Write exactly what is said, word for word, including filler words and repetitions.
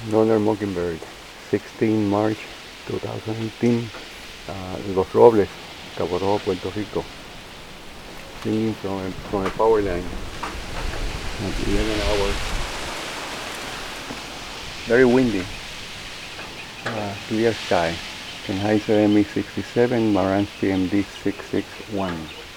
Northern Mockingbird, sixteen March two thousand eighteen, uh, Los Robles, Cabo Rojo, Puerto Rico, singing from a, from a power line at eleven hours. Very windy, uh, clear sky, Sennheiser M E sixty-seven, Marantz P M D six six one.